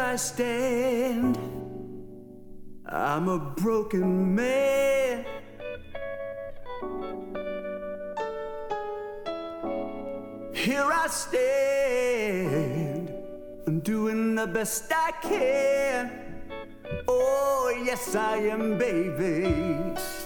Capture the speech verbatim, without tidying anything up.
I stand. I'm a broken man. Here I stand, I'm doing the best I can. Oh, yes, I am, baby.